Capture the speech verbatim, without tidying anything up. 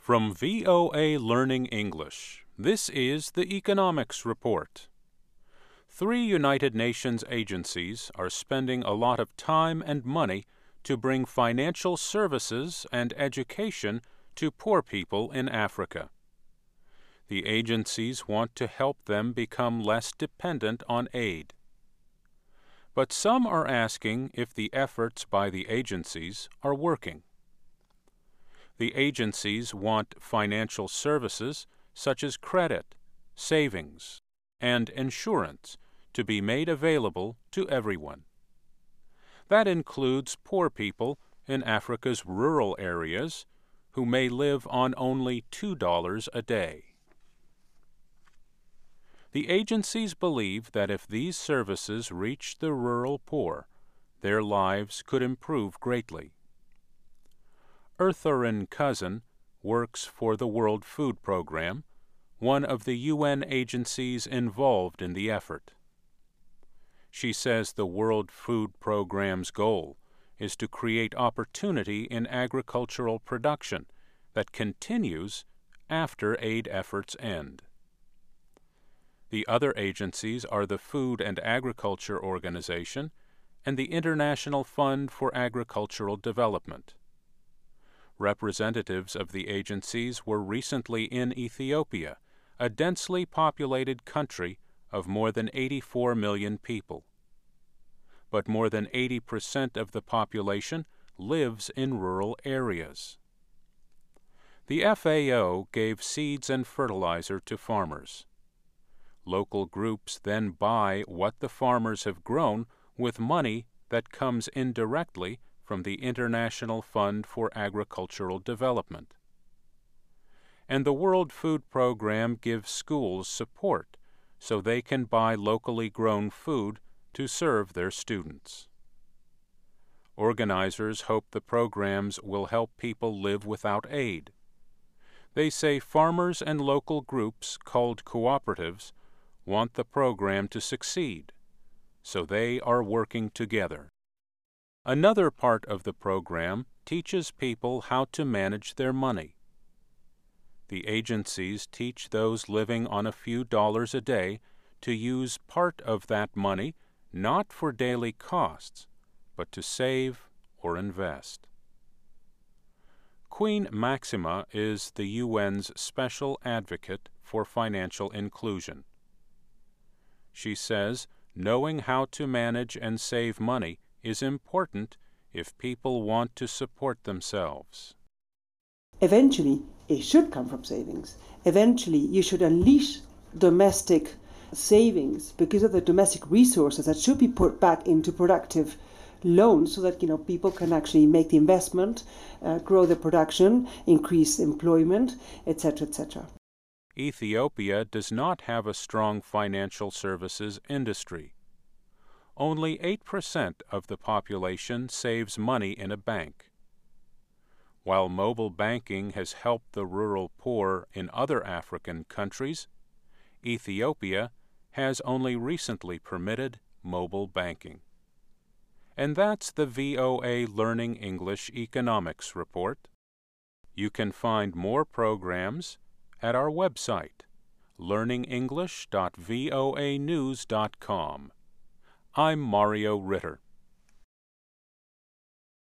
From V O A Learning English, this is the Economics Report. Three United Nations agencies are spending a lot of time and money to bring financial services and education to poor people in Africa. The agencies want to help them become less dependent on aid. But some are asking if the efforts by the agencies are working. The agencies want financial services such as credit, savings, and insurance to be made available to everyone. That includes poor people in Africa's rural areas who may live on only two dollars a day. The agencies believe that if these services reach the rural poor, their lives could improve greatly. Ertharin Cousin works for the World Food Program, one of the U N agencies involved in the effort. She says the World Food Program's goal is to create opportunity in agricultural production that continues after aid efforts end. The other agencies are the Food and Agriculture Organization and the International Fund for Agricultural Development. Representatives of the agencies were recently in Ethiopia, a densely populated country of more than eighty-four million people. But more than eighty percent of the population lives in rural areas. The F A O gave seeds and fertilizer to farmers. Local groups then buy what the farmers have grown with money that comes indirectly from the International Fund for Agricultural Development. And the World Food Program gives schools support so they can buy locally grown food to serve their students. Organizers hope the programs will help people live without aid. They say farmers and local groups called cooperatives want the program to succeed, so they are working together. Another part of the program teaches people how to manage their money. The agencies teach those living on a few dollars a day to use part of that money not for daily costs, but to save or invest. Queen Maxima is the U N's special advocate for financial inclusion. She says knowing how to manage and save money is important if people want to support themselves. Eventually, it should come from savings. Eventually, you should unleash domestic savings because of the domestic resources that should be put back into productive loans so that you know people can actually make the investment, uh, grow the production, increase employment, et cetera, et cetera. Ethiopia does not have a strong financial services industry. Only eight percent of the population saves money in a bank. While mobile banking has helped the rural poor in other African countries, Ethiopia has only recently permitted mobile banking. And that's the V O A Learning English Economics Report. You can find more programs at our website, learning english dot voa news dot com. I'm Mario Ritter.